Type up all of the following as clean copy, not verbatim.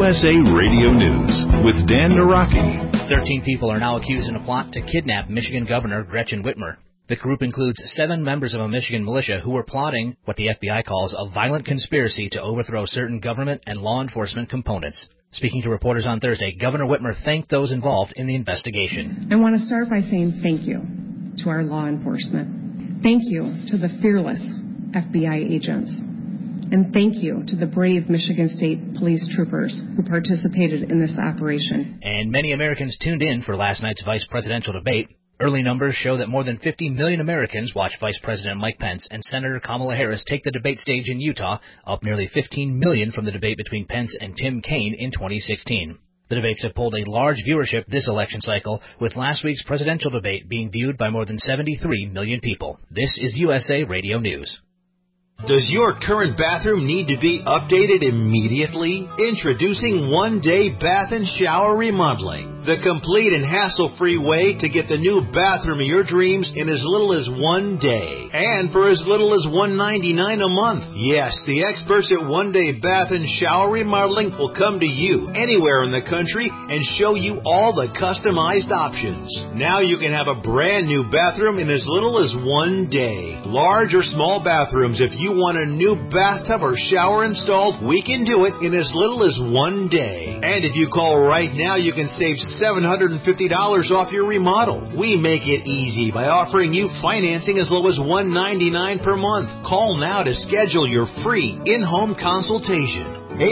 USA Radio News with Dan Naraki. 13 people are now accused in a plot to kidnap Michigan Governor Gretchen Whitmer. The group includes 7 members of a Michigan militia who were plotting what the FBI calls a violent conspiracy to overthrow certain government and law enforcement components. Speaking to reporters on Thursday, Governor Whitmer thanked those involved in the investigation. I want to start by saying thank you to our law enforcement. Thank you to the fearless FBI agents. And thank you to the brave Michigan State Police troopers who participated in this operation. And many Americans tuned in for last night's vice presidential debate. Early numbers show that more than 50 million Americans watched Vice President Mike Pence and Senator Kamala Harris take the debate stage in Utah, up nearly 15 million from the debate between Pence and Tim Kaine in 2016. The debates have pulled a large viewership this election cycle, with last week's presidential debate being viewed by more than 73 million people. This is USA Radio News. Does your current bathroom need to be updated immediately? Introducing One Day Bath and Shower Remodeling, the complete and hassle-free way to get the new bathroom of your dreams in as little as 1 day, and for as little as $1.99 a month. Yes, the experts at One Day Bath and Shower Remodeling will come to you anywhere in the country and show you all the customized options. Now you can have a brand new bathroom in as little as 1 day. Large or small bathrooms, if you want a new bathtub or shower installed, we can do it in as little as 1 day. And if you call right now, you can save $750 off your remodel. We make it easy by offering you financing as low as $199 per month. Call now to schedule your free in-home consultation.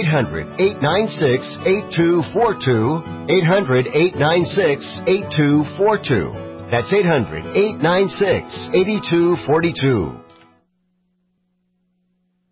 800-896-8242. 800-896-8242. That's 800-896-8242.